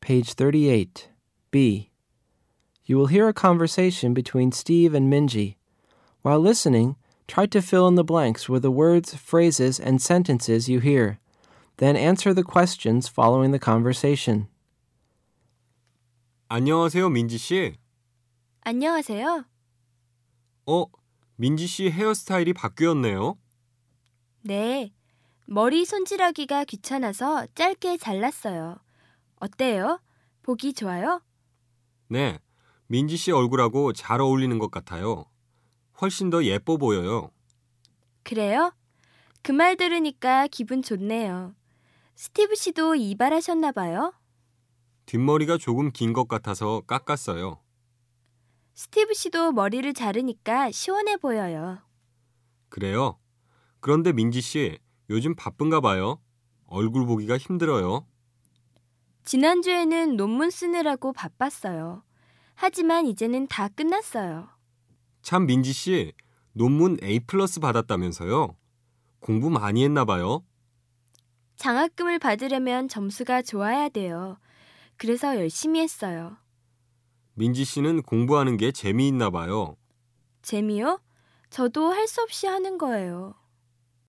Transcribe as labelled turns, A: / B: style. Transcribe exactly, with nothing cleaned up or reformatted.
A: Page thirty-eight. B. You will hear a conversation between Steve and Minji. While listening, try to fill in the blanks with the words, phrases, and sentences you hear. Then answer the questions following the conversation.
B: 안녕하세요, 민지 씨.
C: 안녕하세요.
B: 어, 민지 씨 헤어스타일이 바뀌었네요.
C: 네, 머리 손질하기가 귀찮아서 짧게 잘랐어요. 어때요? 보기 좋아요?
B: 네, 민지 씨 얼굴하고 잘 어울리는 것 같아요. 훨씬 더 예뻐 보여요.
C: 그래요? 그 말 들으니까 기분 좋네요. 스티브 씨도 이발하셨나 봐요?
B: 뒷머리가 조금 긴 것 같아서 깎았어요.
C: 스티브 씨도 머리를 자르니까 시원해 보여요.
B: 그래요? 그런데 민지 씨, 요즘 바쁜가 봐요. 얼굴 보기가 힘들어요.
C: 지난주에는 논문 쓰느라고 바빴어요. 하지만 이제는 다 끝났어요.
B: 참 민지 씨, 논문 A 플러스 받았다면서요? 공부 많이 했나 봐요.
C: 장학금을 받으려면 점수가 좋아야 돼요. 그래서 열심히 했어요.
B: 민지 씨는 공부하는 게 재미있나 봐요.
C: 재미요? 저도 할 수 없이 하는 거예요.